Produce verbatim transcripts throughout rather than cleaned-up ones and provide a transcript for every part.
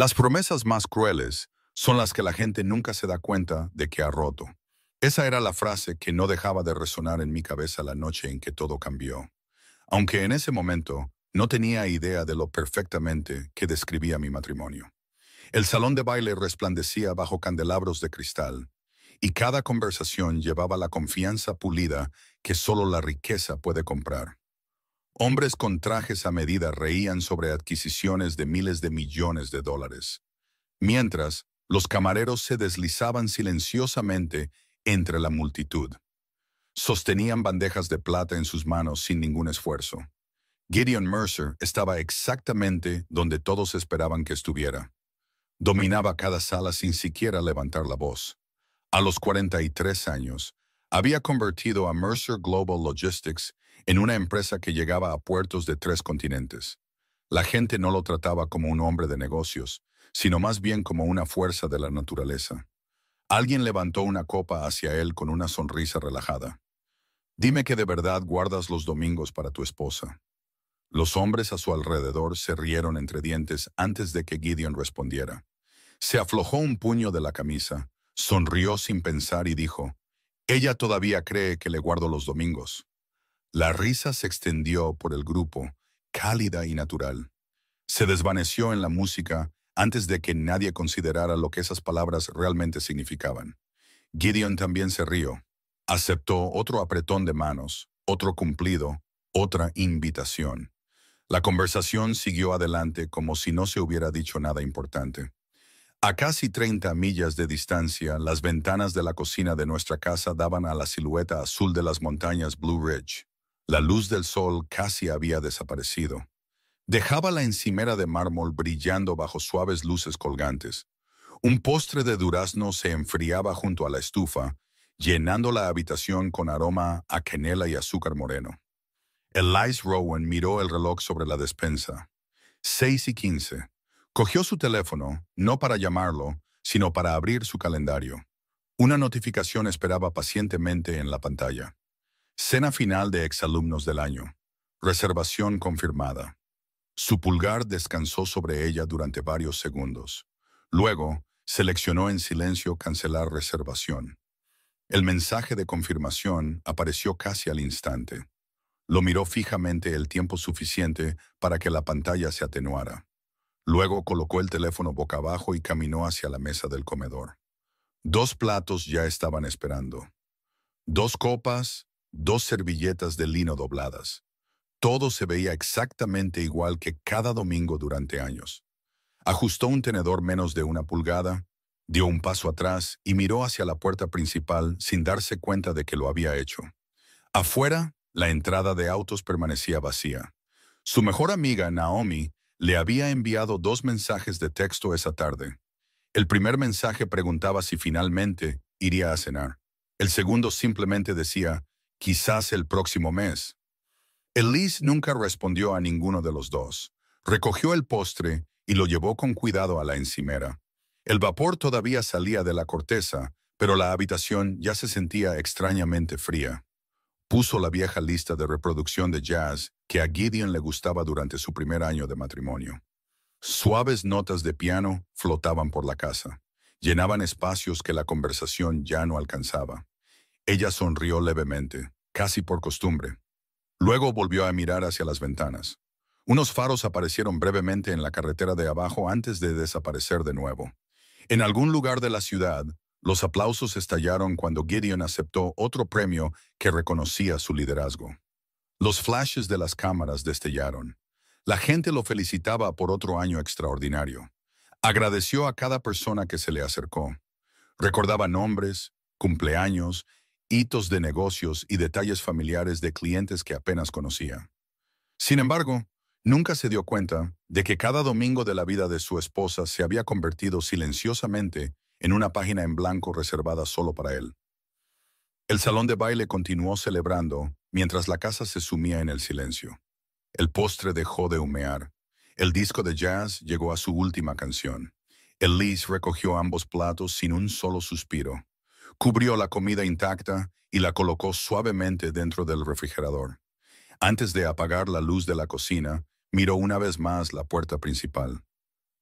Las promesas más crueles son las que la gente nunca se da cuenta de que ha roto. Esa era la frase que no dejaba de resonar en mi cabeza la noche en que todo cambió. Aunque en ese momento no tenía idea de lo perfectamente que describía mi matrimonio. El salón de baile resplandecía bajo candelabros de cristal, y cada conversación llevaba la confianza pulida que solo la riqueza puede comprar. Hombres con trajes a medida reían sobre adquisiciones de miles de millones de dólares, mientras los camareros se deslizaban silenciosamente entre la multitud. Sostenían bandejas de plata en sus manos sin ningún esfuerzo. Gideon Mercer estaba exactamente donde todos esperaban que estuviera. Dominaba cada sala sin siquiera levantar la voz. A los cuarenta y tres años, había convertido a Mercer Global Logistics en una empresa que llegaba a puertos de tres continentes. La gente no lo trataba como un hombre de negocios, sino más bien como una fuerza de la naturaleza. Alguien levantó una copa hacia él con una sonrisa relajada. «Dime que de verdad guardas los domingos para tu esposa». Los hombres a su alrededor se rieron entre dientes antes de que Gideon respondiera. Se aflojó un puño de la camisa, sonrió sin pensar y dijo, «Ella todavía cree que le guardo los domingos». La risa se extendió por el grupo, cálida y natural. Se desvaneció en la música antes de que nadie considerara lo que esas palabras realmente significaban. Gideon también se rió. Aceptó otro apretón de manos, otro cumplido, otra invitación. La conversación siguió adelante como si no se hubiera dicho nada importante. A casi treinta millas de distancia, las ventanas de la cocina de nuestra casa daban a la silueta azul de las montañas Blue Ridge. La luz del sol casi había desaparecido. Dejaba la encimera de mármol brillando bajo suaves luces colgantes. Un postre de durazno se enfriaba junto a la estufa, llenando la habitación con aroma a canela y azúcar moreno. Elise Rowan miró el reloj sobre la despensa. Seis y quince. Cogió su teléfono, no para llamarlo, sino para abrir su calendario. Una notificación esperaba pacientemente en la pantalla. Cena final de exalumnos del año. Reservación confirmada. Su pulgar descansó sobre ella durante varios segundos. Luego, seleccionó en silencio cancelar reservación. El mensaje de confirmación apareció casi al instante. Lo miró fijamente el tiempo suficiente para que la pantalla se atenuara. Luego colocó el teléfono boca abajo y caminó hacia la mesa del comedor. Dos platos ya estaban esperando. Dos copas, dos servilletas de lino dobladas. Todo se veía exactamente igual que cada domingo durante años. Ajustó un tenedor menos de una pulgada, dio un paso atrás y miró hacia la puerta principal sin darse cuenta de que lo había hecho. Afuera, la entrada de autos permanecía vacía. Su mejor amiga, Naomi, le había enviado dos mensajes de texto esa tarde. El primer mensaje preguntaba si finalmente iría a cenar. El segundo simplemente decía, quizás el próximo mes. Elise nunca respondió a ninguno de los dos. Recogió el postre y lo llevó con cuidado a la encimera. El vapor todavía salía de la corteza, pero la habitación ya se sentía extrañamente fría. Puso la vieja lista de reproducción de jazz que a Gideon le gustaba durante su primer año de matrimonio. Suaves notas de piano flotaban por la casa. Llenaban espacios que la conversación ya no alcanzaba. Ella sonrió levemente, casi por costumbre. Luego volvió a mirar hacia las ventanas. Unos faros aparecieron brevemente en la carretera de abajo antes de desaparecer de nuevo. En algún lugar de la ciudad, los aplausos estallaron cuando Gideon aceptó otro premio que reconocía su liderazgo. Los flashes de las cámaras destellaron. La gente lo felicitaba por otro año extraordinario. Agradeció a cada persona que se le acercó. Recordaba nombres, cumpleaños, hitos de negocios y detalles familiares de clientes que apenas conocía. Sin embargo, nunca se dio cuenta de que cada domingo de la vida de su esposa se había convertido silenciosamente en una página en blanco reservada solo para él. El salón de baile continuó celebrando mientras la casa se sumía en el silencio. El postre dejó de humear. El disco de jazz llegó a su última canción. Elise recogió ambos platos sin un solo suspiro. Cubrió la comida intacta y la colocó suavemente dentro del refrigerador. Antes de apagar la luz de la cocina, miró una vez más la puerta principal.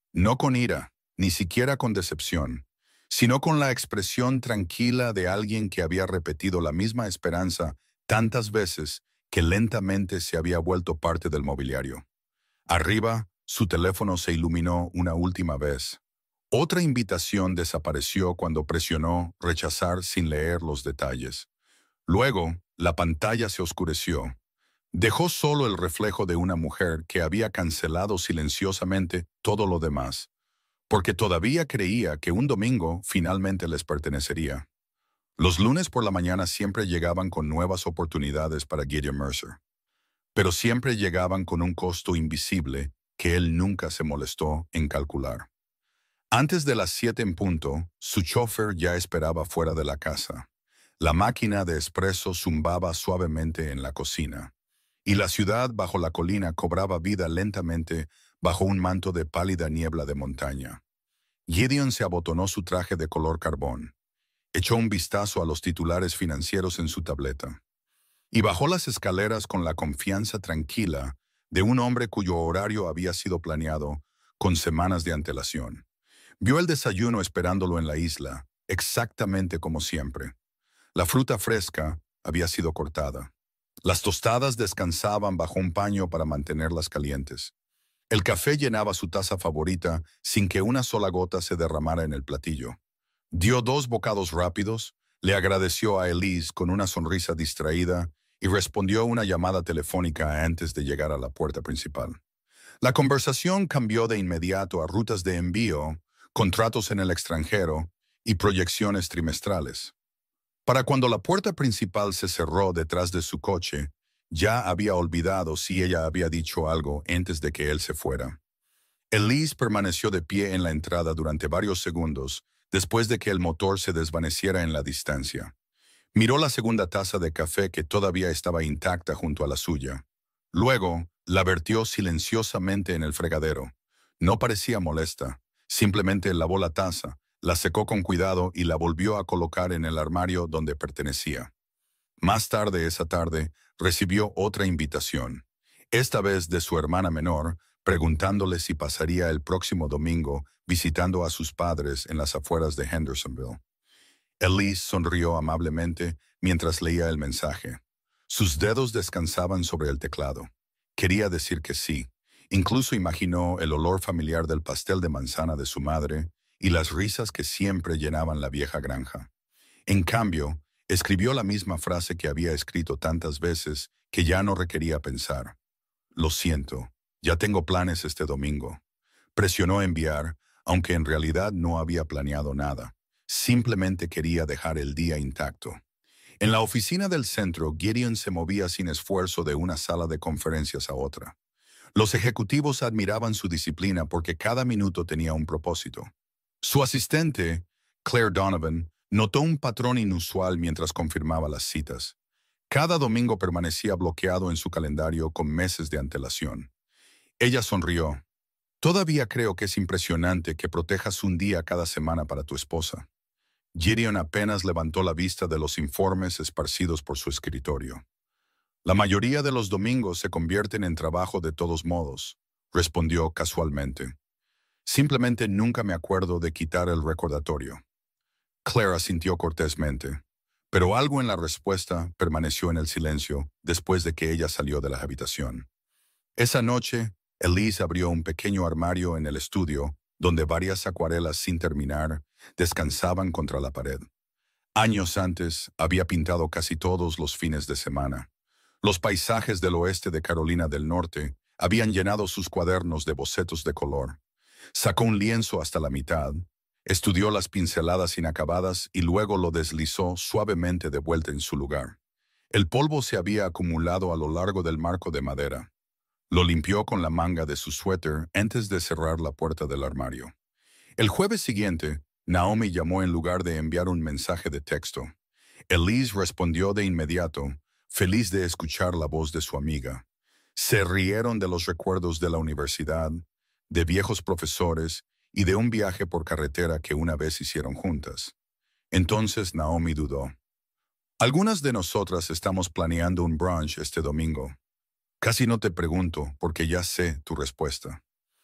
No con ira, ni siquiera con decepción, sino con la expresión tranquila de alguien que había repetido la misma esperanza tantas veces que lentamente se había vuelto parte del mobiliario. Arriba, su teléfono se iluminó una última vez. Otra invitación desapareció cuando presionó rechazar sin leer los detalles. Luego, la pantalla se oscureció. Dejó solo el reflejo de una mujer que había cancelado silenciosamente todo lo demás, porque todavía creía que un domingo finalmente les pertenecería. Los lunes por la mañana siempre llegaban con nuevas oportunidades para Gideon Mercer, pero siempre llegaban con un costo invisible que él nunca se molestó en calcular. Antes de las siete en punto, su chofer ya esperaba fuera de la casa. La máquina de espresso zumbaba suavemente en la cocina, y la ciudad bajo la colina cobraba vida lentamente bajo un manto de pálida niebla de montaña. Gideon se abotonó su traje de color carbón, echó un vistazo a los titulares financieros en su tableta, y bajó las escaleras con la confianza tranquila de un hombre cuyo horario había sido planeado con semanas de antelación. Vio el desayuno esperándolo en la isla, exactamente como siempre. La fruta fresca había sido cortada. Las tostadas descansaban bajo un paño para mantenerlas calientes. El café llenaba su taza favorita sin que una sola gota se derramara en el platillo. Dio dos bocados rápidos, le agradeció a Elise con una sonrisa distraída y respondió una llamada telefónica antes de llegar a la puerta principal. La conversación cambió de inmediato a rutas de envío, contratos en el extranjero y proyecciones trimestrales. Para cuando la puerta principal se cerró detrás de su coche, ya había olvidado si ella había dicho algo antes de que él se fuera. Elise permaneció de pie en la entrada durante varios segundos después de que el motor se desvaneciera en la distancia. Miró la segunda taza de café que todavía estaba intacta junto a la suya. Luego, la vertió silenciosamente en el fregadero. No parecía molesta. Simplemente lavó la taza, la secó con cuidado y la volvió a colocar en el armario donde pertenecía. Más tarde esa tarde, recibió otra invitación, esta vez de su hermana menor, preguntándole si pasaría el próximo domingo visitando a sus padres en las afueras de Hendersonville. Elise sonrió amablemente mientras leía el mensaje. Sus dedos descansaban sobre el teclado. Quería decir que sí. Incluso imaginó el olor familiar del pastel de manzana de su madre y las risas que siempre llenaban la vieja granja. En cambio, escribió la misma frase que había escrito tantas veces que ya no requería pensar. Lo siento, ya tengo planes este domingo. Presionó enviar, aunque en realidad no había planeado nada. Simplemente quería dejar el día intacto. En la oficina del centro, Gideon se movía sin esfuerzo de una sala de conferencias a otra. Los ejecutivos admiraban su disciplina porque cada minuto tenía un propósito. Su asistente, Claire Donovan, notó un patrón inusual mientras confirmaba las citas. Cada domingo permanecía bloqueado en su calendario con meses de antelación. Ella sonrió. Todavía creo que es impresionante que protejas un día cada semana para tu esposa. Gideon apenas levantó la vista de los informes esparcidos por su escritorio. La mayoría de los domingos se convierten en trabajo de todos modos, respondió casualmente. Simplemente nunca me acuerdo de quitar el recordatorio. Claire asintió cortésmente, pero algo en la respuesta permaneció en el silencio después de que ella salió de la habitación. Esa noche, Elise abrió un pequeño armario en el estudio donde varias acuarelas sin terminar descansaban contra la pared. Años antes, había pintado casi todos los fines de semana. Los paisajes del oeste de Carolina del Norte habían llenado sus cuadernos de bocetos de color. Sacó un lienzo hasta la mitad, estudió las pinceladas inacabadas y luego lo deslizó suavemente de vuelta en su lugar. El polvo se había acumulado a lo largo del marco de madera. Lo limpió con la manga de su suéter antes de cerrar la puerta del armario. El jueves siguiente, Naomi llamó en lugar de enviar un mensaje de texto. Elise respondió de inmediato, feliz de escuchar la voz de su amiga. Se rieron de los recuerdos de la universidad, de viejos profesores y de un viaje por carretera que una vez hicieron juntas. Entonces Naomi dudó. Algunas de nosotras estamos planeando un brunch este domingo. Casi no te pregunto porque ya sé tu respuesta.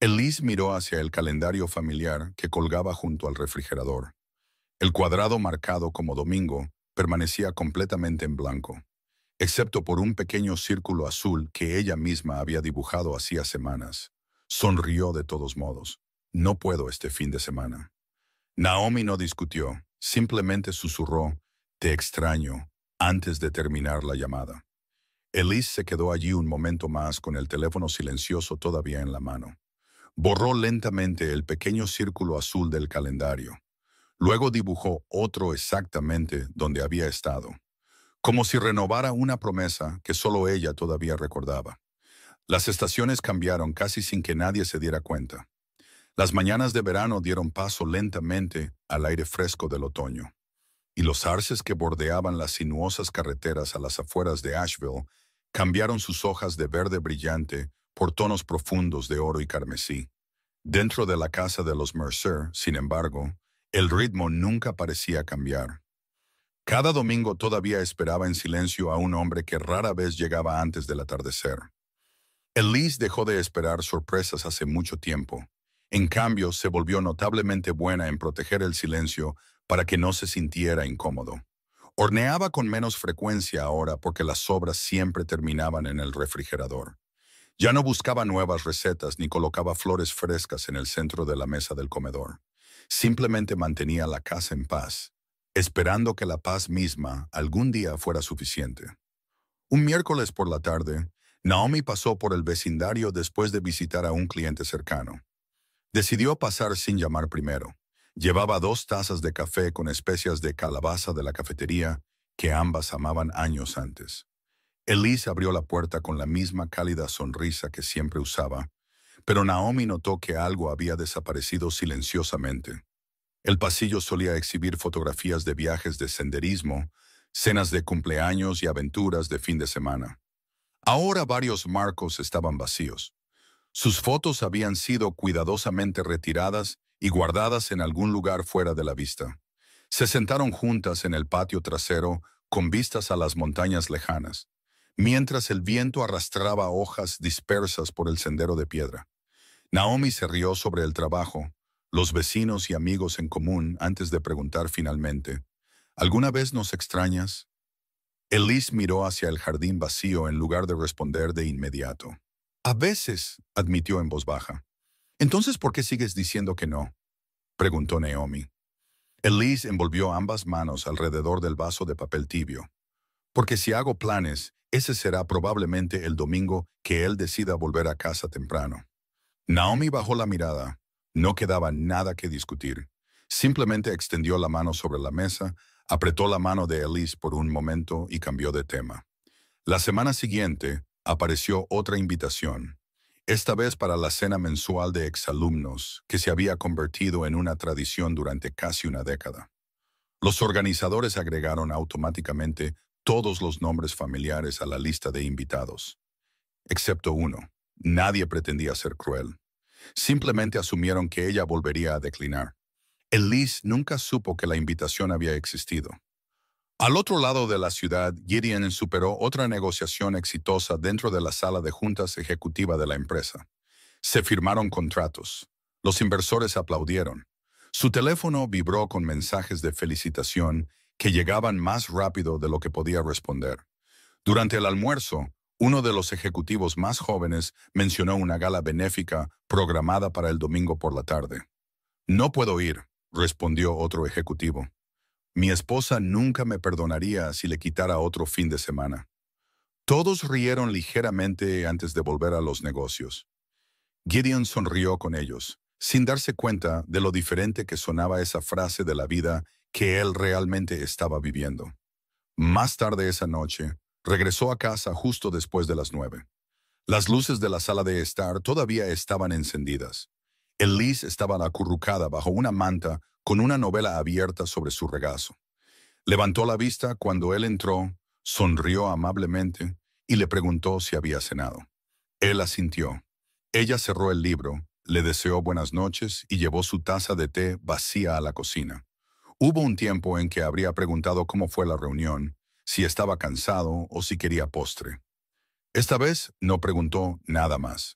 Elise miró hacia el calendario familiar que colgaba junto al refrigerador. El cuadrado marcado como domingo permanecía completamente en blanco, excepto por un pequeño círculo azul que ella misma había dibujado hacía semanas. Sonrió de todos modos. No puedo este fin de semana. Naomi no discutió, simplemente susurró, te extraño, antes de terminar la llamada. Elise se quedó allí un momento más con el teléfono silencioso todavía en la mano. Borró lentamente el pequeño círculo azul del calendario. Luego dibujó otro exactamente donde había estado, como si renovara una promesa que solo ella todavía recordaba. Las estaciones cambiaron casi sin que nadie se diera cuenta. Las mañanas de verano dieron paso lentamente al aire fresco del otoño, y los arces que bordeaban las sinuosas carreteras a las afueras de Asheville cambiaron sus hojas de verde brillante por tonos profundos de oro y carmesí. Dentro de la casa de los Mercer, sin embargo, el ritmo nunca parecía cambiar. Cada domingo todavía esperaba en silencio a un hombre que rara vez llegaba antes del atardecer. Elise dejó de esperar sorpresas hace mucho tiempo. En cambio, se volvió notablemente buena en proteger el silencio para que no se sintiera incómodo. Horneaba con menos frecuencia ahora porque las sobras siempre terminaban en el refrigerador. Ya no buscaba nuevas recetas ni colocaba flores frescas en el centro de la mesa del comedor. Simplemente mantenía la casa en paz, esperando que la paz misma algún día fuera suficiente. Un miércoles por la tarde, Naomi pasó por el vecindario después de visitar a un cliente cercano. Decidió pasar sin llamar primero. Llevaba dos tazas de café con especias de calabaza de la cafetería que ambas amaban años antes. Elise abrió la puerta con la misma cálida sonrisa que siempre usaba, pero Naomi notó que algo había desaparecido silenciosamente. El pasillo solía exhibir fotografías de viajes de senderismo, cenas de cumpleaños y aventuras de fin de semana. Ahora varios marcos estaban vacíos. Sus fotos habían sido cuidadosamente retiradas y guardadas en algún lugar fuera de la vista. Se sentaron juntas en el patio trasero con vistas a las montañas lejanas, mientras el viento arrastraba hojas dispersas por el sendero de piedra. Naomi se rió sobre el trabajo, los vecinos y amigos en común antes de preguntar finalmente, ¿alguna vez nos extrañas? Elise miró hacia el jardín vacío en lugar de responder de inmediato. A veces, admitió en voz baja. ¿Entonces por qué sigues diciendo que no?, preguntó Naomi. Elise envolvió ambas manos alrededor del vaso de papel tibio. Porque si hago planes, ese será probablemente el domingo que él decida volver a casa temprano. Naomi bajó la mirada. No quedaba nada que discutir. Simplemente extendió la mano sobre la mesa, apretó la mano de Elise por un momento y cambió de tema. La semana siguiente, apareció otra invitación, esta vez para la cena mensual de exalumnos, que se había convertido en una tradición durante casi una década. Los organizadores agregaron automáticamente todos los nombres familiares a la lista de invitados. Excepto uno. Nadie pretendía ser cruel. Simplemente asumieron que ella volvería a declinar. Elise nunca supo que la invitación había existido. Al otro lado de la ciudad, Gideon superó otra negociación exitosa dentro de la sala de juntas ejecutiva de la empresa. Se firmaron contratos. Los inversores aplaudieron. Su teléfono vibró con mensajes de felicitación que llegaban más rápido de lo que podía responder. Durante el almuerzo, uno de los ejecutivos más jóvenes mencionó una gala benéfica programada para el domingo por la tarde. No puedo ir, respondió otro ejecutivo. Mi esposa nunca me perdonaría si le quitara otro fin de semana. Todos rieron ligeramente antes de volver a los negocios. Gideon sonrió con ellos, sin darse cuenta de lo diferente que sonaba esa frase de la vida que él realmente estaba viviendo. Más tarde esa noche, regresó a casa justo después de las nueve. Las luces de la sala de estar todavía estaban encendidas. Elise estaba acurrucada bajo una manta con una novela abierta sobre su regazo. Levantó la vista cuando él entró, sonrió amablemente y le preguntó si había cenado. Él asintió. Ella cerró el libro, le deseó buenas noches y llevó su taza de té vacía a la cocina. Hubo un tiempo en que habría preguntado cómo fue la reunión, si estaba cansado o si quería postre. Esta vez no preguntó nada más.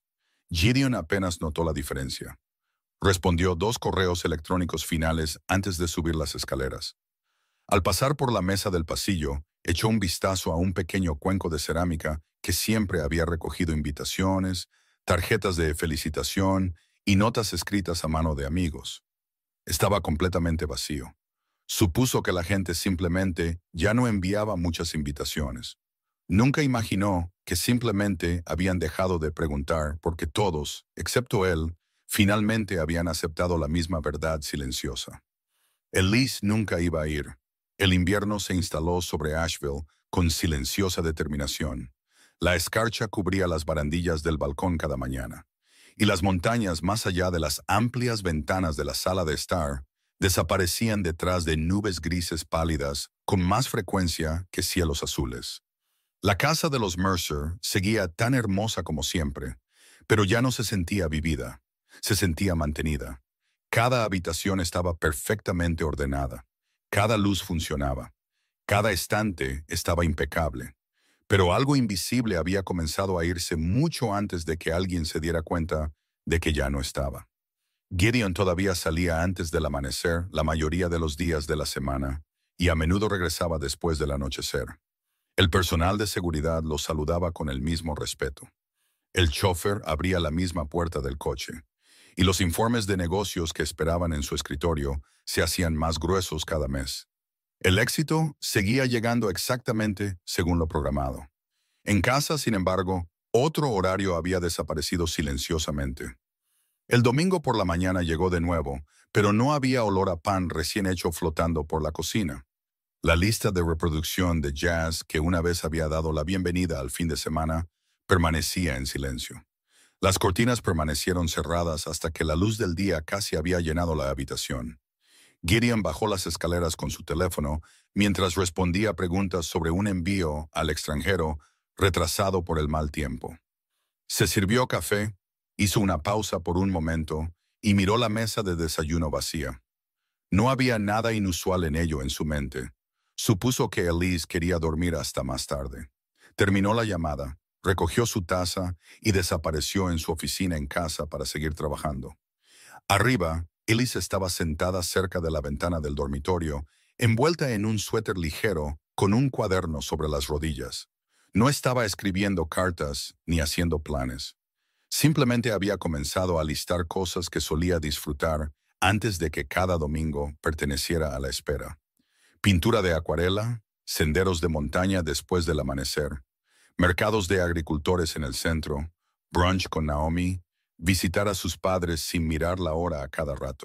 Gideon apenas notó la diferencia. Respondió dos correos electrónicos finales antes de subir las escaleras. Al pasar por la mesa del pasillo, echó un vistazo a un pequeño cuenco de cerámica que siempre había recogido invitaciones, tarjetas de felicitación y notas escritas a mano de amigos. Estaba completamente vacío. Supuso que la gente simplemente ya no enviaba muchas invitaciones. Nunca imaginó que simplemente habían dejado de preguntar porque todos, excepto él, finalmente habían aceptado la misma verdad silenciosa. Elise nunca iba a ir. El invierno se instaló sobre Asheville con silenciosa determinación. La escarcha cubría las barandillas del balcón cada mañana, y las montañas más allá de las amplias ventanas de la sala de estar desaparecían detrás de nubes grises pálidas con más frecuencia que cielos azules. La casa de los Mercer seguía tan hermosa como siempre, pero ya no se sentía vivida, se sentía mantenida. Cada habitación estaba perfectamente ordenada, cada luz funcionaba, cada estante estaba impecable, pero algo invisible había comenzado a irse mucho antes de que alguien se diera cuenta de que ya no estaba. Gideon todavía salía antes del amanecer la mayoría de los días de la semana y a menudo regresaba después del anochecer. El personal de seguridad lo saludaba con el mismo respeto. El chofer abría la misma puerta del coche, y los informes de negocios que esperaban en su escritorio se hacían más gruesos cada mes. El éxito seguía llegando exactamente según lo programado. En casa, sin embargo, otro horario había desaparecido silenciosamente. El domingo por la mañana llegó de nuevo, pero no había olor a pan recién hecho flotando por la cocina. La lista de reproducción de jazz que una vez había dado la bienvenida al fin de semana permanecía en silencio. Las cortinas permanecieron cerradas hasta que la luz del día casi había llenado la habitación. Gideon bajó las escaleras con su teléfono mientras respondía preguntas sobre un envío al extranjero retrasado por el mal tiempo. Se sirvió café, hizo una pausa por un momento y miró la mesa de desayuno vacía. No había nada inusual en ello en su mente. Supuso que Elise quería dormir hasta más tarde. Terminó la llamada, recogió su taza y desapareció en su oficina en casa para seguir trabajando. Arriba, Elise estaba sentada cerca de la ventana del dormitorio, envuelta en un suéter ligero con un cuaderno sobre las rodillas. No estaba escribiendo cartas ni haciendo planes. Simplemente había comenzado a listar cosas que solía disfrutar antes de que cada domingo perteneciera a la espera. Pintura de acuarela, senderos de montaña después del amanecer, mercados de agricultores en el centro, brunch con Naomi, visitar a sus padres sin mirar la hora a cada rato.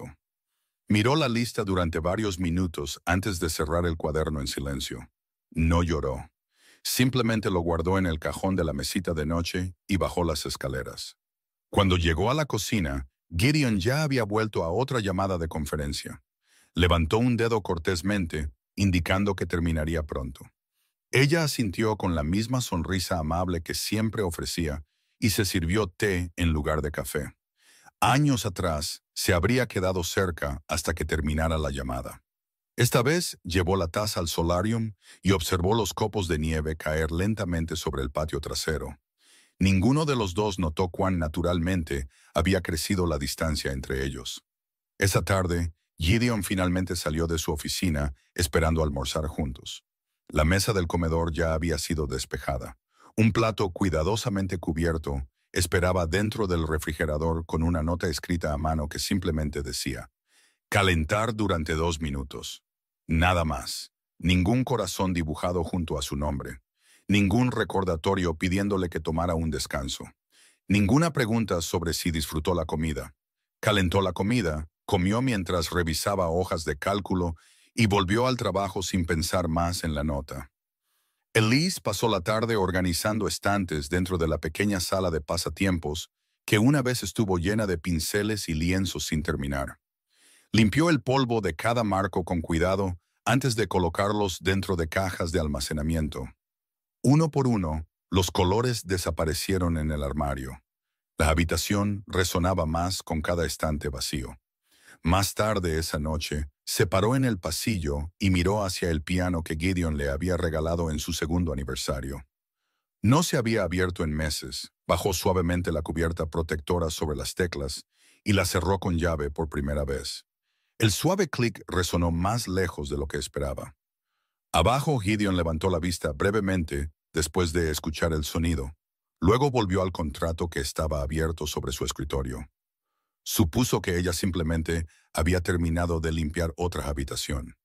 Miró la lista durante varios minutos antes de cerrar el cuaderno en silencio. No lloró. Simplemente lo guardó en el cajón de la mesita de noche y bajó las escaleras. Cuando llegó a la cocina, Gideon ya había vuelto a otra llamada de conferencia. Levantó un dedo cortésmente, indicando que terminaría pronto. Ella asintió con la misma sonrisa amable que siempre ofrecía y se sirvió té en lugar de café. Años atrás, se habría quedado cerca hasta que terminara la llamada. Esta vez llevó la taza al solarium y observó los copos de nieve caer lentamente sobre el patio trasero. Ninguno de los dos notó cuán naturalmente había crecido la distancia entre ellos. Esa tarde, Gideon finalmente salió de su oficina esperando almorzar juntos. La mesa del comedor ya había sido despejada. Un plato cuidadosamente cubierto esperaba dentro del refrigerador con una nota escrita a mano que simplemente decía: calentar durante dos minutos. Nada más. Ningún corazón dibujado junto a su nombre. Ningún recordatorio pidiéndole que tomara un descanso. Ninguna pregunta sobre si disfrutó la comida. Calentó la comida, comió mientras revisaba hojas de cálculo y volvió al trabajo sin pensar más en la nota. Elise pasó la tarde organizando estantes dentro de la pequeña sala de pasatiempos que una vez estuvo llena de pinceles y lienzos sin terminar. Limpió el polvo de cada marco con cuidado antes de colocarlos dentro de cajas de almacenamiento. Uno por uno, los colores desaparecieron en el armario. La habitación resonaba más con cada estante vacío. Más tarde esa noche, se paró en el pasillo y miró hacia el piano que Gideon le había regalado en su segundo aniversario. No se había abierto en meses, Bajó suavemente la cubierta protectora sobre las teclas y la cerró con llave por primera vez. El suave clic resonó más lejos de lo que esperaba. Abajo, Gideon levantó la vista brevemente después de escuchar el sonido. Luego volvió al contrato que estaba abierto sobre su escritorio. Supuso que ella simplemente había terminado de limpiar otra habitación.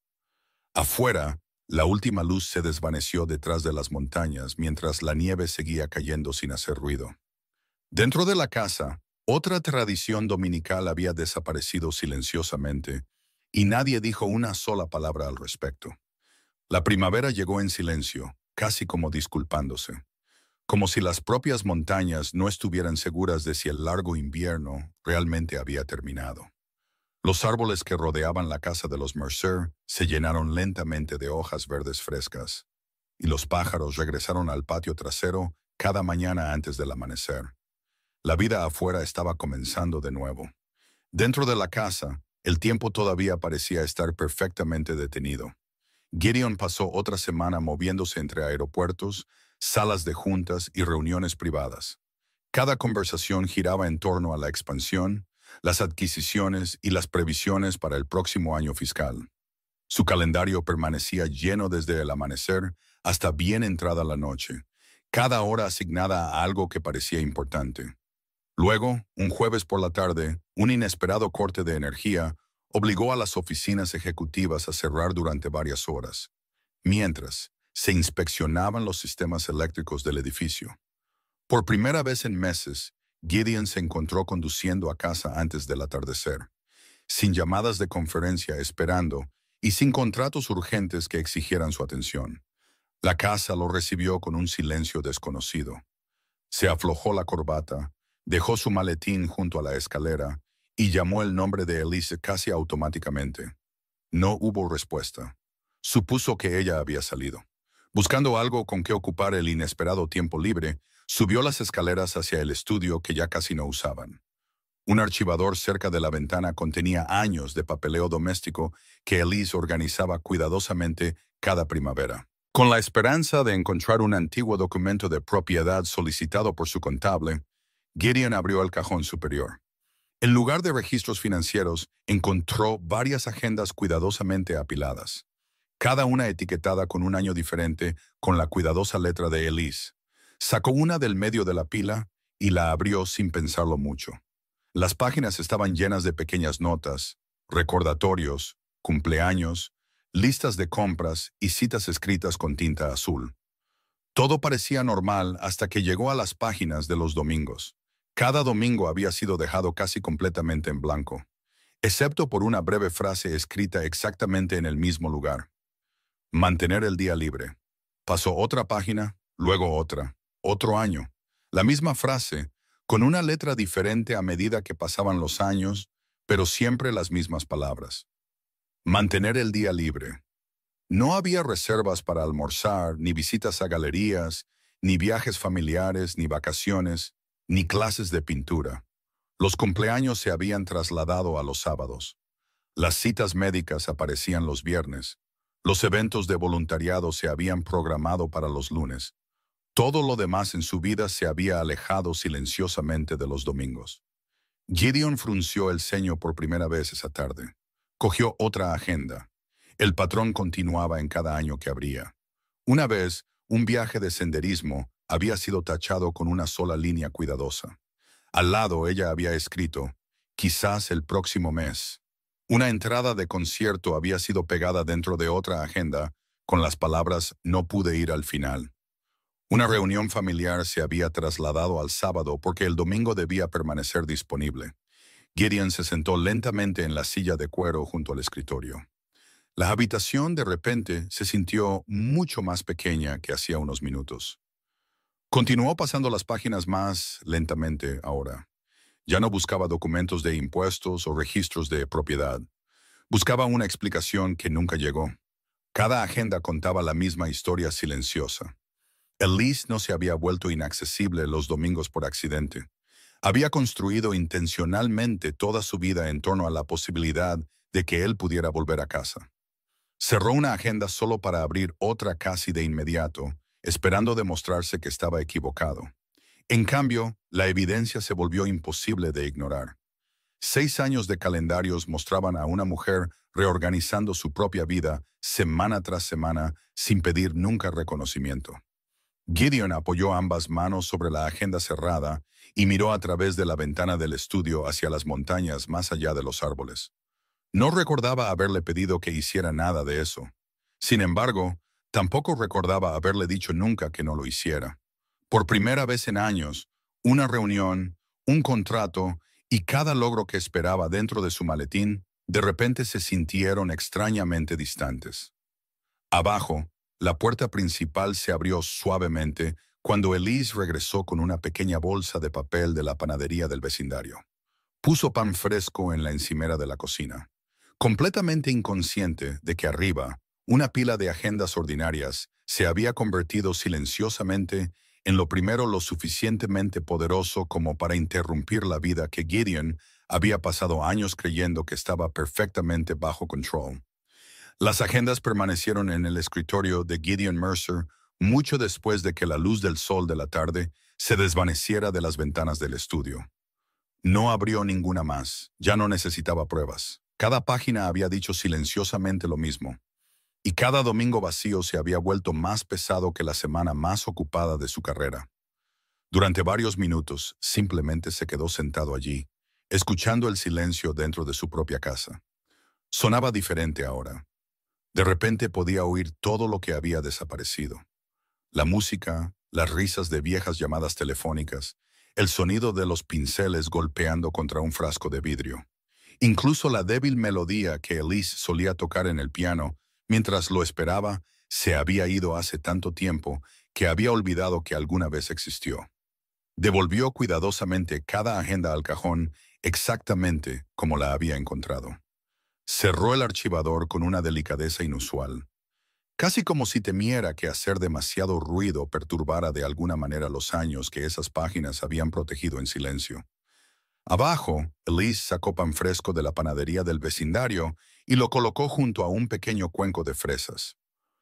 Afuera, la última luz se desvaneció detrás de las montañas mientras la nieve seguía cayendo sin hacer ruido. Dentro de la casa, otra tradición dominical había desaparecido silenciosamente y nadie dijo una sola palabra al respecto. La primavera llegó en silencio, casi como disculpándose, como si las propias montañas no estuvieran seguras de si el largo invierno realmente había terminado. Los árboles que rodeaban la casa de los Mercer se llenaron lentamente de hojas verdes frescas, y los pájaros regresaron al patio trasero cada mañana antes del amanecer. La vida afuera estaba comenzando de nuevo. Dentro de la casa, el tiempo todavía parecía estar perfectamente detenido. Gideon pasó otra semana moviéndose entre aeropuertos, salas de juntas y reuniones privadas. Cada conversación giraba en torno a la expansión, las adquisiciones y las previsiones para el próximo año fiscal. Su calendario permanecía lleno desde el amanecer hasta bien entrada la noche, cada hora asignada a algo que parecía importante. Luego, un jueves por la tarde, un inesperado corte de energía obligó a las oficinas ejecutivas a cerrar durante varias horas, mientras se inspeccionaban los sistemas eléctricos del edificio. Por primera vez en meses, Gideon se encontró conduciendo a casa antes del atardecer, sin llamadas de conferencia esperando y sin contratos urgentes que exigieran su atención. La casa lo recibió con un silencio desconocido. Se aflojó la corbata, dejó su maletín junto a la escalera y llamó el nombre de Elise casi automáticamente. No hubo respuesta. Supuso que ella había salido. Buscando algo con que ocupar el inesperado tiempo libre, subió las escaleras hacia el estudio que ya casi no usaban. Un archivador cerca de la ventana contenía años de papeleo doméstico que Elise organizaba cuidadosamente cada primavera. Con la esperanza de encontrar un antiguo documento de propiedad solicitado por su contable, Gideon abrió el cajón superior. En lugar de registros financieros, encontró varias agendas cuidadosamente apiladas, cada una etiquetada con un año diferente con la cuidadosa letra de Elise. Sacó una del medio de la pila y la abrió sin pensarlo mucho. Las páginas estaban llenas de pequeñas notas, recordatorios, cumpleaños, listas de compras y citas escritas con tinta azul. Todo parecía normal hasta que llegó a las páginas de los domingos. Cada domingo había sido dejado casi completamente en blanco, excepto por una breve frase escrita exactamente en el mismo lugar. Mantener el día libre. Pasó otra página, luego otra, otro año. La misma frase, con una letra diferente a medida que pasaban los años, pero siempre las mismas palabras. Mantener el día libre. No había reservas para almorzar, ni visitas a galerías, ni viajes familiares, ni vacaciones, ni clases de pintura. Los cumpleaños se habían trasladado a los sábados. Las citas médicas aparecían los viernes. Los eventos de voluntariado se habían programado para los lunes. Todo lo demás en su vida se había alejado silenciosamente de los domingos. Gideon frunció el ceño por primera vez esa tarde. Cogió otra agenda. El patrón continuaba en cada año que abría. Una vez, un viaje de senderismo había sido tachado con una sola línea cuidadosa. Al lado ella había escrito, quizás el próximo mes. Una entrada de concierto había sido pegada dentro de otra agenda con las palabras no pude ir al final. Una reunión familiar se había trasladado al sábado porque el domingo debía permanecer disponible. Gideon se sentó lentamente en la silla de cuero junto al escritorio. La habitación de repente se sintió mucho más pequeña que hacía unos minutos. Continuó pasando las páginas más lentamente ahora. Ya no buscaba documentos de impuestos o registros de propiedad. Buscaba una explicación que nunca llegó. Cada agenda contaba la misma historia silenciosa. Elise no se había vuelto inaccesible los domingos por accidente. Había construido intencionalmente toda su vida en torno a la posibilidad de que él pudiera volver a casa. Cerró una agenda solo para abrir otra casi de inmediato, esperando demostrarse que estaba equivocado. En cambio, la evidencia se volvió imposible de ignorar. Seis años de calendarios mostraban a una mujer reorganizando su propia vida semana tras semana sin pedir nunca reconocimiento. Gideon apoyó ambas manos sobre la agenda cerrada y miró a través de la ventana del estudio hacia las montañas más allá de los árboles. No recordaba haberle pedido que hiciera nada de eso. Sin embargo, tampoco recordaba haberle dicho nunca que no lo hiciera. Por primera vez en años, una reunión, un contrato y cada logro que esperaba dentro de su maletín, de repente se sintieron extrañamente distantes. Abajo, la puerta principal se abrió suavemente cuando Elise regresó con una pequeña bolsa de papel de la panadería del vecindario. Puso pan fresco en la encimera de la cocina, completamente inconsciente de que arriba, una pila de agendas ordinarias se había convertido silenciosamente en lo primero lo suficientemente poderoso como para interrumpir la vida que Gideon había pasado años creyendo que estaba perfectamente bajo control. Las agendas permanecieron en el escritorio de Gideon Mercer mucho después de que la luz del sol de la tarde se desvaneciera de las ventanas del estudio. No abrió ninguna más, ya no necesitaba pruebas. Cada página había dicho silenciosamente lo mismo, y cada domingo vacío se había vuelto más pesado que la semana más ocupada de su carrera. Durante varios minutos, simplemente se quedó sentado allí, escuchando el silencio dentro de su propia casa. Sonaba diferente ahora. De repente podía oír todo lo que había desaparecido. La música, las risas de viejas llamadas telefónicas, el sonido de los pinceles golpeando contra un frasco de vidrio. Incluso la débil melodía que Elise solía tocar en el piano mientras lo esperaba se había ido hace tanto tiempo que había olvidado que alguna vez existió. Devolvió cuidadosamente cada agenda al cajón exactamente como la había encontrado. Cerró el archivador con una delicadeza inusual, casi como si temiera que hacer demasiado ruido perturbara de alguna manera los años que esas páginas habían protegido en silencio. Abajo, Elise sacó pan fresco de la panadería del vecindario y lo colocó junto a un pequeño cuenco de fresas.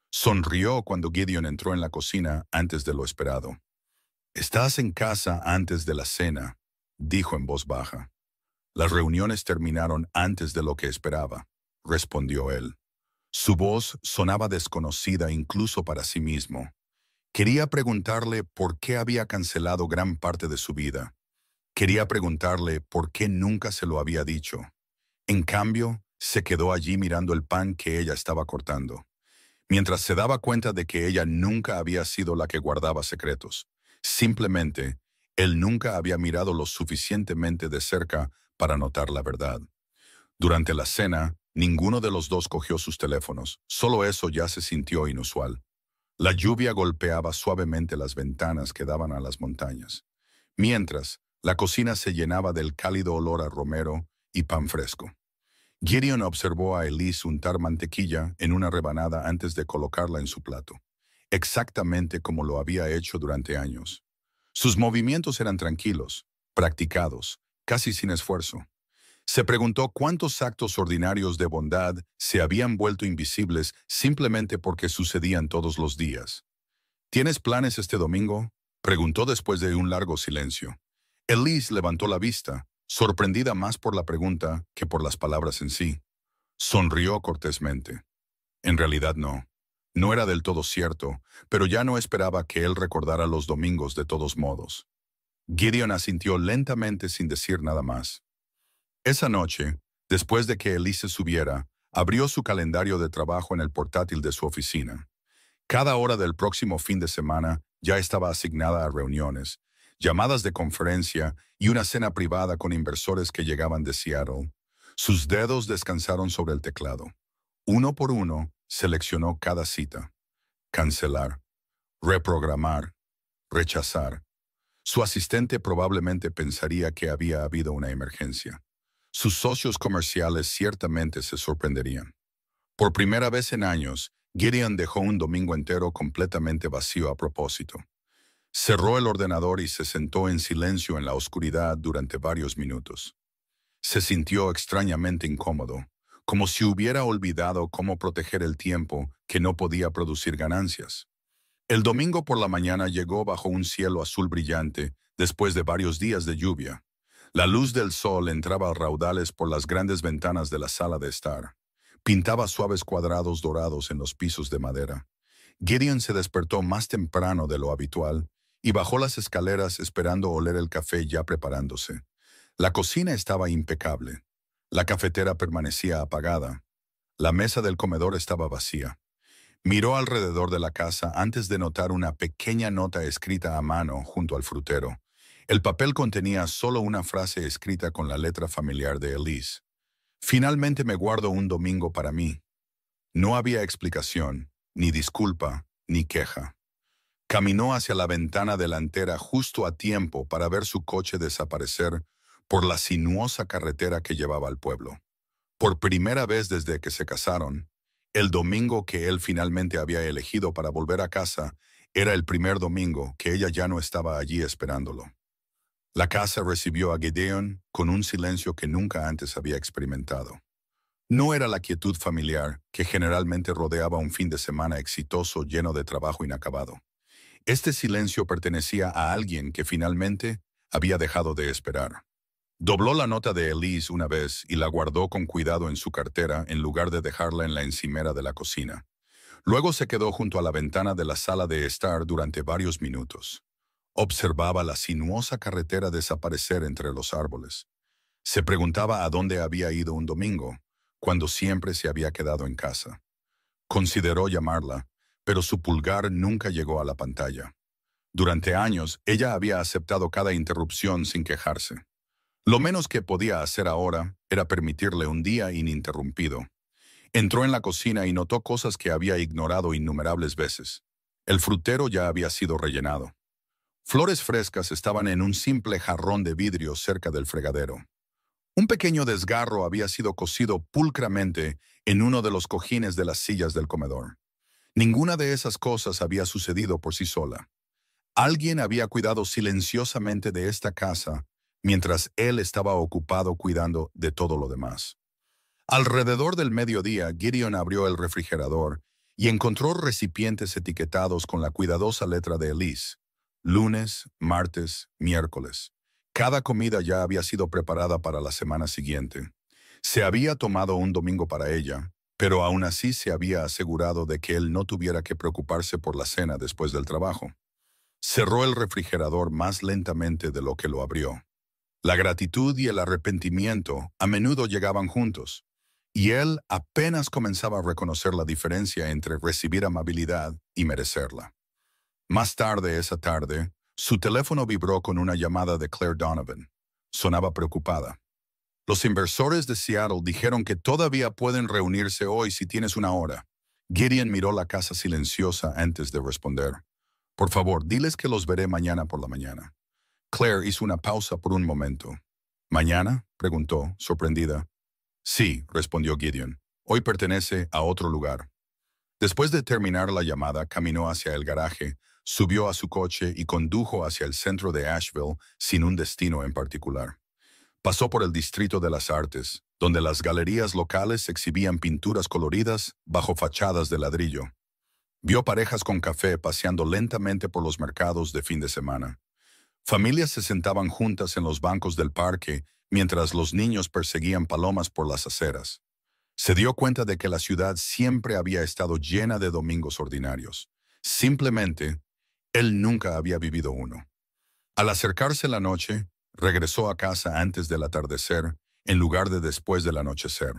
Sonrió cuando Gideon entró en la cocina antes de lo esperado. «Estás en casa antes de la cena», dijo en voz baja. «Las reuniones terminaron antes de lo que esperaba», respondió él. Su voz sonaba desconocida incluso para sí mismo. Quería preguntarle por qué había cancelado gran parte de su vida. Quería preguntarle por qué nunca se lo había dicho. En cambio, se quedó allí mirando el pan que ella estaba cortando, mientras se daba cuenta de que ella nunca había sido la que guardaba secretos. Simplemente, él nunca había mirado lo suficientemente de cerca para notar la verdad. Durante la cena, ninguno de los dos cogió sus teléfonos. Solo eso ya se sintió inusual. La lluvia golpeaba suavemente las ventanas que daban a las montañas, mientras la cocina se llenaba del cálido olor a romero y pan fresco. Gideon observó a Elise untar mantequilla en una rebanada antes de colocarla en su plato, exactamente como lo había hecho durante años. Sus movimientos eran tranquilos, practicados, casi sin esfuerzo. Se preguntó cuántos actos ordinarios de bondad se habían vuelto invisibles simplemente porque sucedían todos los días. ¿Tienes planes este domingo?, preguntó después de un largo silencio. Elise levantó la vista, sorprendida más por la pregunta que por las palabras en sí. Sonrió cortésmente. En realidad no. No era del todo cierto, pero ya no esperaba que él recordara los domingos de todos modos. Gideon asintió lentamente sin decir nada más. Esa noche, después de que Elise subiera, abrió su calendario de trabajo en el portátil de su oficina. Cada hora del próximo fin de semana ya estaba asignada a reuniones, llamadas de conferencia y una cena privada con inversores que llegaban de Seattle. Sus dedos descansaron sobre el teclado. Uno por uno, seleccionó cada cita. Cancelar, reprogramar, rechazar. Su asistente probablemente pensaría que había habido una emergencia. Sus socios comerciales ciertamente se sorprenderían. Por primera vez en años, Gideon dejó un domingo entero completamente vacío a propósito. Cerró el ordenador y se sentó en silencio en la oscuridad durante varios minutos. Se sintió extrañamente incómodo, como si hubiera olvidado cómo proteger el tiempo que no podía producir ganancias. El domingo por la mañana llegó bajo un cielo azul brillante, después de varios días de lluvia. La luz del sol entraba a raudales por las grandes ventanas de la sala de estar. Pintaba suaves cuadrados dorados en los pisos de madera. Gideon se despertó más temprano de lo habitual y bajó las escaleras esperando oler el café ya preparándose. La cocina estaba impecable. La cafetera permanecía apagada. La mesa del comedor estaba vacía. Miró alrededor de la casa antes de notar una pequeña nota escrita a mano junto al frutero. El papel contenía solo una frase escrita con la letra familiar de Elise. Finalmente me guardo un domingo para mí. No había explicación, ni disculpa, ni queja. Caminó hacia la ventana delantera justo a tiempo para ver su coche desaparecer por la sinuosa carretera que llevaba al pueblo. Por primera vez desde que se casaron, el domingo que él finalmente había elegido para volver a casa era el primer domingo que ella ya no estaba allí esperándolo. La casa recibió a Gideon con un silencio que nunca antes había experimentado. No era la quietud familiar que generalmente rodeaba un fin de semana exitoso lleno de trabajo inacabado. Este silencio pertenecía a alguien que finalmente había dejado de esperar. Dobló la nota de Elise una vez y la guardó con cuidado en su cartera en lugar de dejarla en la encimera de la cocina. Luego se quedó junto a la ventana de la sala de estar durante varios minutos. Observaba la sinuosa carretera desaparecer entre los árboles. Se preguntaba a dónde había ido un domingo, cuando siempre se había quedado en casa. Consideró llamarla, pero su pulgar nunca llegó a la pantalla. Durante años, ella había aceptado cada interrupción sin quejarse. Lo menos que podía hacer ahora era permitirle un día ininterrumpido. Entró en la cocina y notó cosas que había ignorado innumerables veces. El frutero ya había sido rellenado. Flores frescas estaban en un simple jarrón de vidrio cerca del fregadero. Un pequeño desgarro había sido cosido pulcramente en uno de los cojines de las sillas del comedor. Ninguna de esas cosas había sucedido por sí sola. Alguien había cuidado silenciosamente de esta casa mientras él estaba ocupado cuidando de todo lo demás. Alrededor del mediodía, Gideon abrió el refrigerador y encontró recipientes etiquetados con la cuidadosa letra de Elise. Lunes, martes, miércoles. Cada comida ya había sido preparada para la semana siguiente. Se había tomado un domingo para ella, pero aún así se había asegurado de que él no tuviera que preocuparse por la cena después del trabajo. Cerró el refrigerador más lentamente de lo que lo abrió. La gratitud y el arrepentimiento a menudo llegaban juntos, y él apenas comenzaba a reconocer la diferencia entre recibir amabilidad y merecerla. Más tarde esa tarde, su teléfono vibró con una llamada de Claire Donovan. Sonaba preocupada. Los inversores de Seattle dijeron que todavía pueden reunirse hoy si tienes una hora. Gideon miró la casa silenciosa antes de responder. Por favor, diles que los veré mañana por la mañana. Claire hizo una pausa por un momento. ¿Mañana?, preguntó, sorprendida. Sí, respondió Gideon. Hoy pertenece a otro lugar. Después de terminar la llamada, caminó hacia el garaje, subió a su coche y condujo hacia el centro de Asheville sin un destino en particular. Pasó por el Distrito de las Artes, donde las galerías locales exhibían pinturas coloridas bajo fachadas de ladrillo. Vio parejas con café paseando lentamente por los mercados de fin de semana. Familias se sentaban juntas en los bancos del parque mientras los niños perseguían palomas por las aceras. Se dio cuenta de que la ciudad siempre había estado llena de domingos ordinarios. Simplemente, él nunca había vivido uno. Al acercarse la noche, regresó a casa antes del atardecer, en lugar de después del anochecer.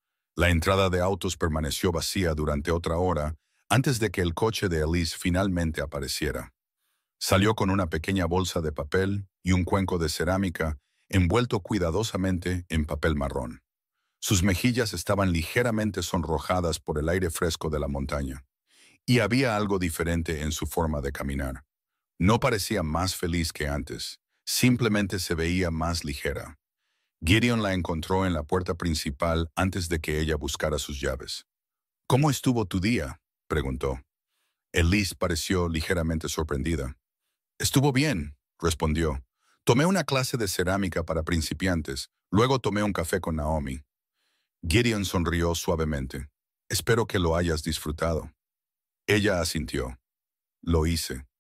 La entrada de autos permaneció vacía durante otra hora antes de que el coche de Elise finalmente apareciera. Salió con una pequeña bolsa de papel y un cuenco de cerámica envuelto cuidadosamente en papel marrón. Sus mejillas estaban ligeramente sonrojadas por el aire fresco de la montaña, y había algo diferente en su forma de caminar. No parecía más feliz que antes, simplemente se veía más ligera. Gideon la encontró en la puerta principal antes de que ella buscara sus llaves. «¿Cómo estuvo tu día?», preguntó. Elise pareció ligeramente sorprendida. «Estuvo bien», respondió. «Tomé una clase de cerámica para principiantes, luego tomé un café con Naomi». Gideon sonrió suavemente. «Espero que lo hayas disfrutado». Ella asintió. «Lo hice».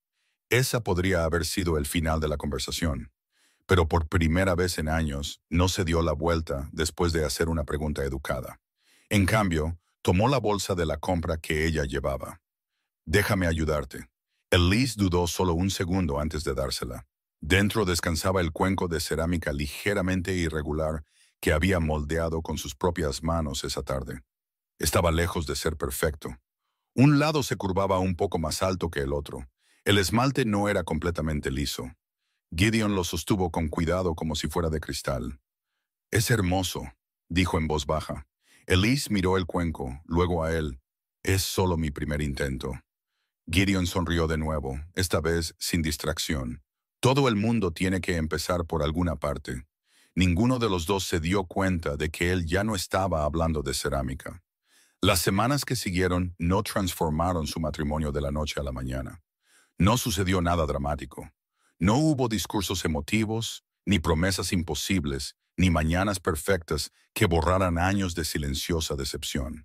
Esa podría haber sido el final de la conversación, pero por primera vez en años no se dio la vuelta después de hacer una pregunta educada. En cambio, tomó la bolsa de la compra que ella llevaba. Déjame ayudarte. Elise dudó solo un segundo antes de dársela. Dentro descansaba el cuenco de cerámica ligeramente irregular que había moldeado con sus propias manos esa tarde. Estaba lejos de ser perfecto. Un lado se curvaba un poco más alto que el otro. El esmalte no era completamente liso. Gideon lo sostuvo con cuidado como si fuera de cristal. «Es hermoso», dijo en voz baja. Elise miró el cuenco, luego a él. «Es solo mi primer intento». Gideon sonrió de nuevo, esta vez sin distracción. Todo el mundo tiene que empezar por alguna parte. Ninguno de los dos se dio cuenta de que él ya no estaba hablando de cerámica. Las semanas que siguieron no transformaron su matrimonio de la noche a la mañana. No sucedió nada dramático. No hubo discursos emotivos, ni promesas imposibles, ni mañanas perfectas que borraran años de silenciosa decepción.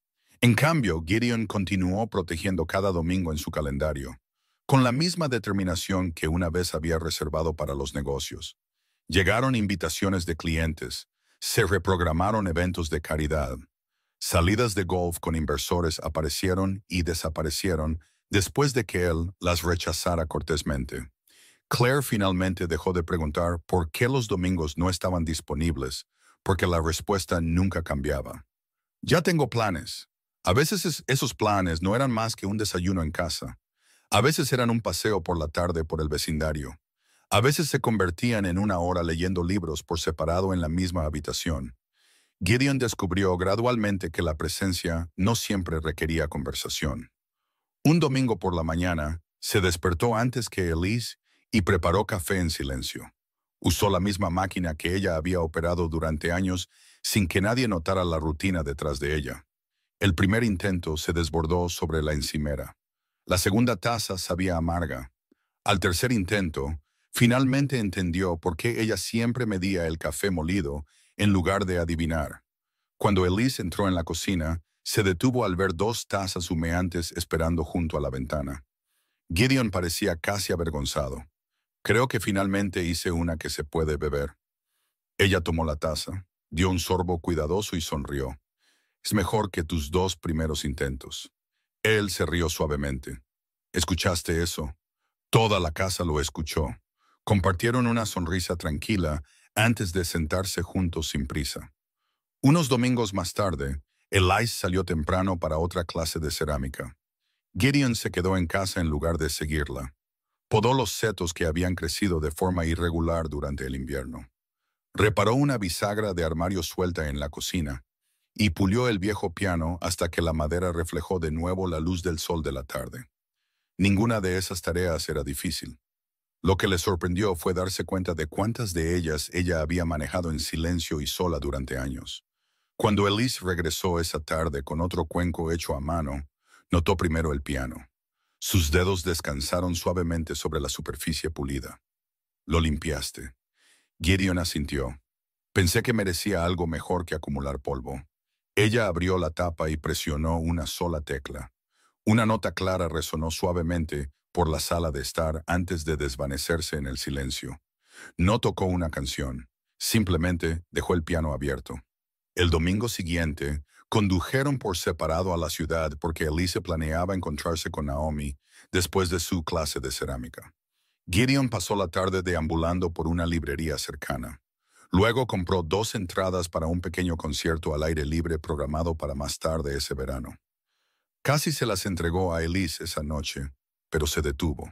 En cambio, Gideon continuó protegiendo cada domingo en su calendario, con la misma determinación que una vez había reservado para los negocios. Llegaron invitaciones de clientes, se reprogramaron eventos de caridad. Salidas de golf con inversores aparecieron y desaparecieron después de que él las rechazara cortésmente. Claire finalmente dejó de preguntar por qué los domingos no estaban disponibles, porque la respuesta nunca cambiaba. «Ya tengo planes». A veces es- esos planes no eran más que un desayuno en casa. A veces eran un paseo por la tarde por el vecindario. A veces se convertían en una hora leyendo libros por separado en la misma habitación. Gideon descubrió gradualmente que la presencia no siempre requería conversación. Un domingo por la mañana, se despertó antes que Elise y preparó café en silencio. Usó la misma máquina que ella había operado durante años sin que nadie notara la rutina detrás de ella. El primer intento se desbordó sobre la encimera. La segunda taza sabía amarga. Al tercer intento, finalmente entendió por qué ella siempre medía el café molido en lugar de adivinar. Cuando Elise entró en la cocina, se detuvo al ver dos tazas humeantes esperando junto a la ventana. Gideon parecía casi avergonzado. «Creo que finalmente hice una que se puede beber». Ella tomó la taza, dio un sorbo cuidadoso y sonrió. «Es mejor que tus dos primeros intentos». Él se rió suavemente. «¿Escuchaste eso?» Toda la casa lo escuchó. Compartieron una sonrisa tranquila antes de sentarse juntos sin prisa. Unos domingos más tarde, Elise salió temprano para otra clase de cerámica. Gideon se quedó en casa en lugar de seguirla. Podó los setos que habían crecido de forma irregular durante el invierno. Reparó una bisagra de armario suelta en la cocina y pulió el viejo piano hasta que la madera reflejó de nuevo la luz del sol de la tarde. Ninguna de esas tareas era difícil. Lo que le sorprendió fue darse cuenta de cuántas de ellas ella había manejado en silencio y sola durante años. Cuando Elise regresó esa tarde con otro cuenco hecho a mano, notó primero el piano. Sus dedos descansaron suavemente sobre la superficie pulida. «Lo limpiaste». Gideon asintió. «Pensé que merecía algo mejor que acumular polvo». Ella abrió la tapa y presionó una sola tecla. Una nota clara resonó suavemente por la sala de estar antes de desvanecerse en el silencio. No tocó una canción, simplemente dejó el piano abierto. El domingo siguiente, condujeron por separado a la ciudad porque Elise planeaba encontrarse con Naomi después de su clase de cerámica. Gideon pasó la tarde deambulando por una librería cercana. Luego compró dos entradas para un pequeño concierto al aire libre programado para más tarde ese verano. Casi se las entregó a Elise esa noche, pero se detuvo.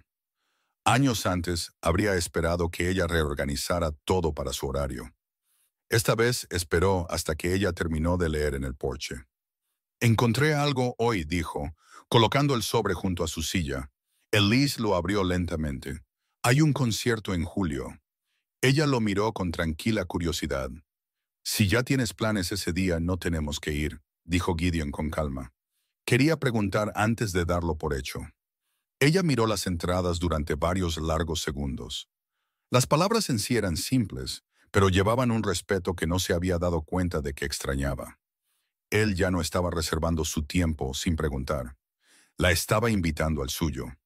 Años antes, habría esperado que ella reorganizara todo para su horario. Esta vez esperó hasta que ella terminó de leer en el porche. «Encontré algo hoy», dijo, colocando el sobre junto a su silla. Elise lo abrió lentamente. «Hay un concierto en julio». Ella lo miró con tranquila curiosidad. «Si ya tienes planes ese día, no tenemos que ir», dijo Gideon con calma. Quería preguntar antes de darlo por hecho. Ella miró las entradas durante varios largos segundos. Las palabras en sí eran simples, pero llevaban un respeto que no se había dado cuenta de que extrañaba. Él ya no estaba reservando su tiempo sin preguntar. La estaba invitando al suyo.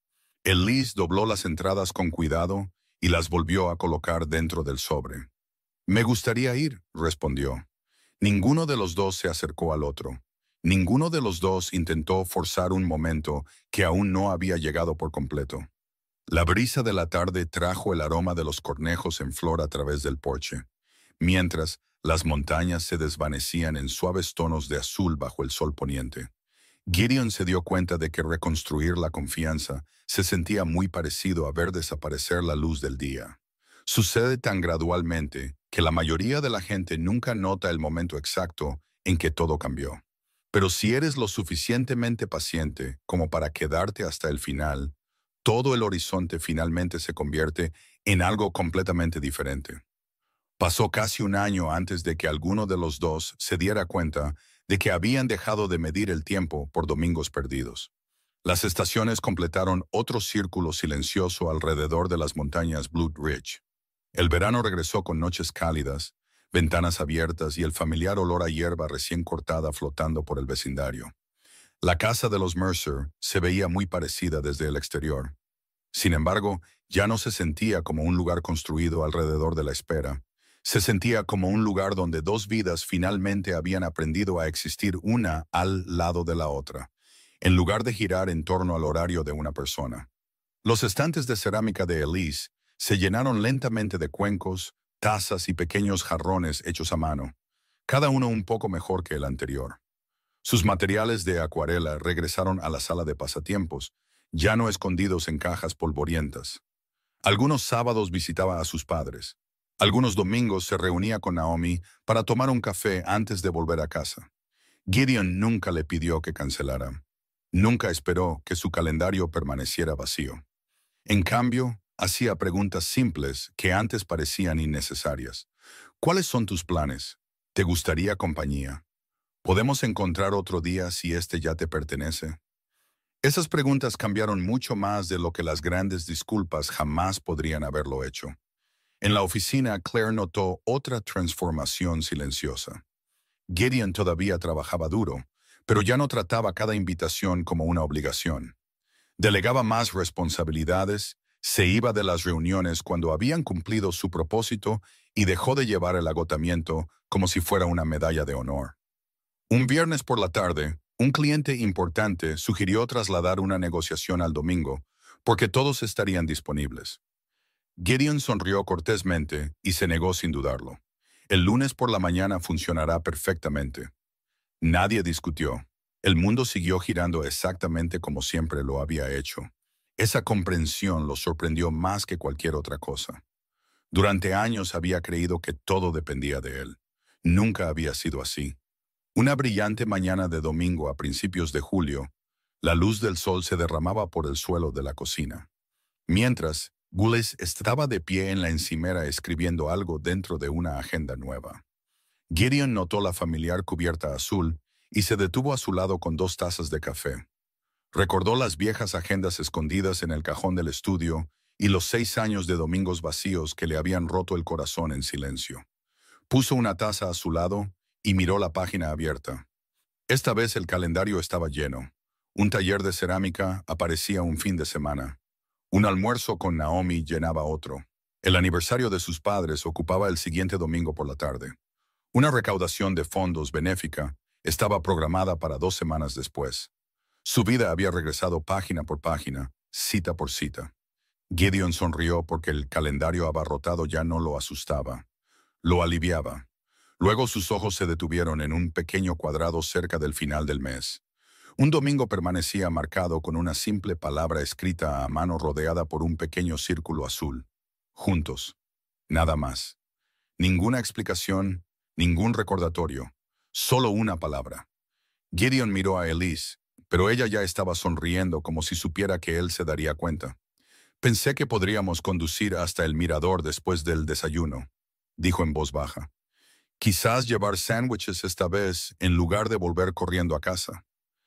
Elise dobló las entradas con cuidado y las volvió a colocar dentro del sobre. «Me gustaría ir», respondió. Ninguno de los dos se acercó al otro. Ninguno de los dos intentó forzar un momento que aún no había llegado por completo. La brisa de la tarde trajo el aroma de los cornejos en flor a través del porche, mientras las montañas se desvanecían en suaves tonos de azul bajo el sol poniente. Gideon se dio cuenta de que reconstruir la confianza se sentía muy parecido a ver desaparecer la luz del día. Sucede tan gradualmente que la mayoría de la gente nunca nota el momento exacto en que todo cambió. Pero si eres lo suficientemente paciente como para quedarte hasta el final, todo el horizonte finalmente se convierte en algo completamente diferente. Pasó casi un año antes de que alguno de los dos se diera cuenta de que habían dejado de medir el tiempo por domingos perdidos. Las estaciones completaron otro círculo silencioso alrededor de las montañas Blue Ridge. El verano regresó con noches cálidas, ventanas abiertas y el familiar olor a hierba recién cortada flotando por el vecindario. La casa de los Mercer se veía muy parecida desde el exterior. Sin embargo, ya no se sentía como un lugar construido alrededor de la espera. Se sentía como un lugar donde dos vidas finalmente habían aprendido a existir una al lado de la otra, en lugar de girar en torno al horario de una persona. Los estantes de cerámica de Elise se llenaron lentamente de cuencos, tazas y pequeños jarrones hechos a mano, cada uno un poco mejor que el anterior. Sus materiales de acuarela regresaron a la sala de pasatiempos, ya no escondidos en cajas polvorientas. Algunos sábados visitaba a sus padres. Algunos domingos se reunía con Naomi para tomar un café antes de volver a casa. Gideon nunca le pidió que cancelara. Nunca esperó que su calendario permaneciera vacío. En cambio, hacía preguntas simples que antes parecían innecesarias. ¿Cuáles son tus planes? ¿Te gustaría compañía? ¿Podemos encontrar otro día si este ya te pertenece? Esas preguntas cambiaron mucho más de lo que las grandes disculpas jamás podrían haberlo hecho. En la oficina, Claire notó otra transformación silenciosa. Gideon todavía trabajaba duro, pero ya no trataba cada invitación como una obligación. Delegaba más responsabilidades, se iba de las reuniones cuando habían cumplido su propósito y dejó de llevar el agotamiento como si fuera una medalla de honor. Un viernes por la tarde, un cliente importante sugirió trasladar una negociación al domingo, porque todos estarían disponibles. Gideon sonrió cortésmente y se negó sin dudarlo. El lunes por la mañana funcionará perfectamente. Nadie discutió. El mundo siguió girando exactamente como siempre lo había hecho. Esa comprensión lo sorprendió más que cualquier otra cosa. Durante años había creído que todo dependía de él. Nunca había sido así. Una brillante mañana de domingo a principios de julio, la luz del sol se derramaba por el suelo de la cocina. Mientras, Gullis estaba de pie en la encimera escribiendo algo dentro de una agenda nueva. Gideon notó la familiar cubierta azul y se detuvo a su lado con dos tazas de café. Recordó las viejas agendas escondidas en el cajón del estudio y los seis años de domingos vacíos que le habían roto el corazón en silencio. Puso una taza a su lado y miró la página abierta. Esta vez el calendario estaba lleno. Un taller de cerámica aparecía un fin de semana. Un almuerzo con Naomi llenaba otro. El aniversario de sus padres ocupaba el siguiente domingo por la tarde. Una recaudación de fondos benéfica estaba programada para dos semanas después. Su vida había regresado página por página, cita por cita. Gideon sonrió porque el calendario abarrotado ya no lo asustaba. Lo aliviaba. Luego sus ojos se detuvieron en un pequeño cuadrado cerca del final del mes. Un domingo permanecía marcado con una simple palabra escrita a mano rodeada por un pequeño círculo azul. Juntos. Nada más. Ninguna explicación, ningún recordatorio. Solo una palabra. Gideon miró a Elise, pero ella ya estaba sonriendo como si supiera que él se daría cuenta. «Pensé que podríamos conducir hasta el mirador después del desayuno», dijo en voz baja. «Quizás llevar sándwiches esta vez en lugar de volver corriendo a casa».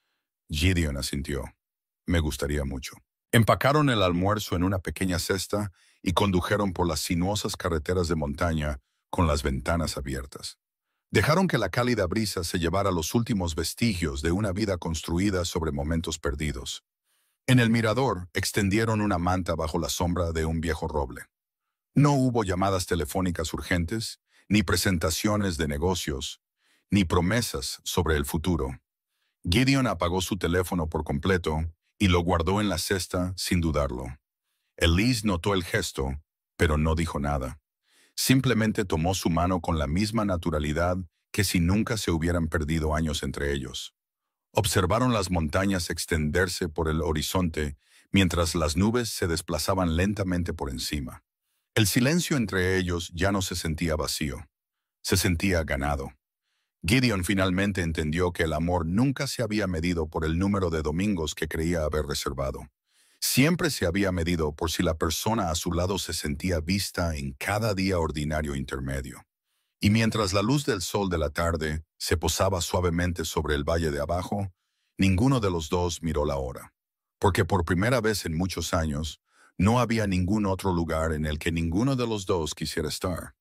Gideon asintió. «Me gustaría mucho». Empacaron el almuerzo en una pequeña cesta y condujeron por las sinuosas carreteras de montaña con las ventanas abiertas. Dejaron que la cálida brisa se llevara los últimos vestigios de una vida construida sobre momentos perdidos. En el mirador extendieron una manta bajo la sombra de un viejo roble. No hubo llamadas telefónicas urgentes, ni presentaciones de negocios, ni promesas sobre el futuro. Gideon apagó su teléfono por completo y lo guardó en la cesta sin dudarlo. Elise notó el gesto, pero no dijo nada. Simplemente tomó su mano con la misma naturalidad que si nunca se hubieran perdido años entre ellos. Observaron las montañas extenderse por el horizonte mientras las nubes se desplazaban lentamente por encima. El silencio entre ellos ya no se sentía vacío, se sentía ganado. Gideon finalmente entendió que el amor nunca se había medido por el número de domingos que creía haber reservado. Siempre se había medido por si la persona a su lado se sentía vista en cada día ordinario intermedio. Y mientras la luz del sol de la tarde se posaba suavemente sobre el valle de abajo, ninguno de los dos miró la hora. Porque por primera vez en muchos años, no había ningún otro lugar en el que ninguno de los dos quisiera estar.